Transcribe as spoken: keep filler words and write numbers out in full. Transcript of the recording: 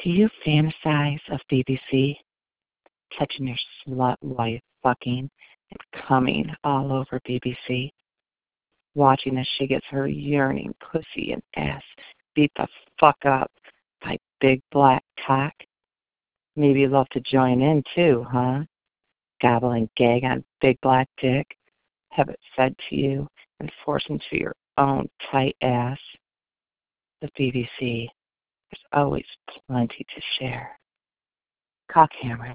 Do you fantasize of B B C catching your slut wife fucking and coming all over B B C, watching as she gets her yearning pussy and ass beat the fuck up by big black cock? Maybe you'd love to join in too, huh? Gobble and gag on big black dick, have it fed to you, and force into your own tight ass. The B B C, there's always plenty to share. Cock Cameron.